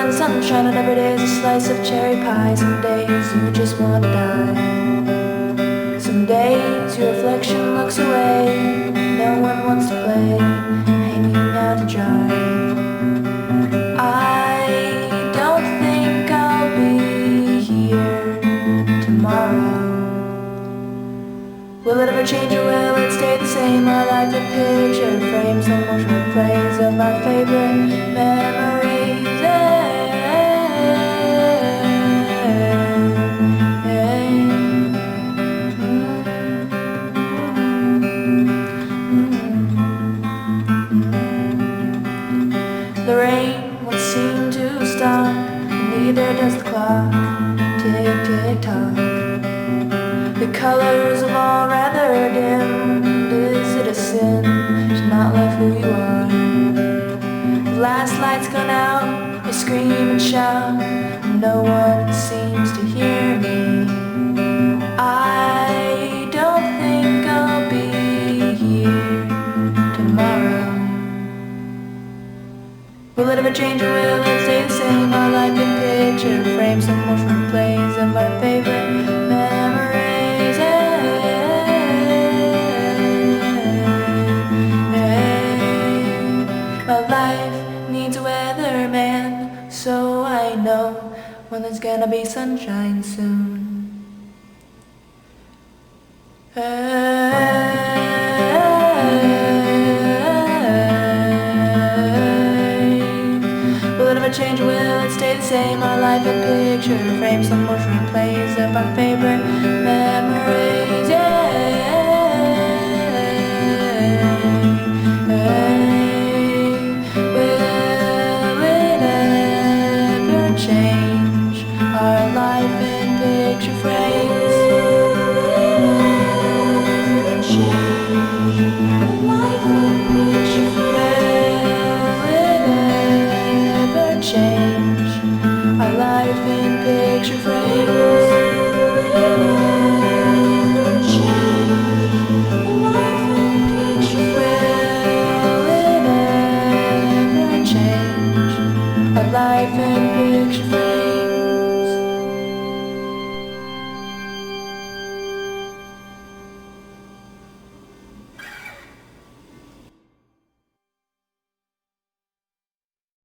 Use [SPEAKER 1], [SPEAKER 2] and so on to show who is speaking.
[SPEAKER 1] and sunshine, and every day is a slice of cherry pie. Some days you just wanna die. Some days your reflection looks away. No one wants to play, hanging out to dry. I don't think I'll be here tomorrow. Will it ever change or will it stay the same? Our life in picture frames, the motion plays of our favorite memories. The rain won't seem to stop, neither does the clock. Tick, tick, tock. The colors have all rather dimmed. Is it a sin to not love who you are? The last light's gone out, I scream and shout. No one seems to hear me. I don't think I'll be here tomorrow. Will it ever change or will it stay the same? Our life in picture frames, the motion plays of our favorite memories. My life needs a weatherman, so I know when there's gonna be sunshine soon. Will it ever change or will it stay the same? Our life in picture frames, the motion plays of our favorite memories. Will it ever change? Our life in picture frames. Will it change? Our life in picture frames. Will it ever change? Our life in picture frames. Life in picture frames.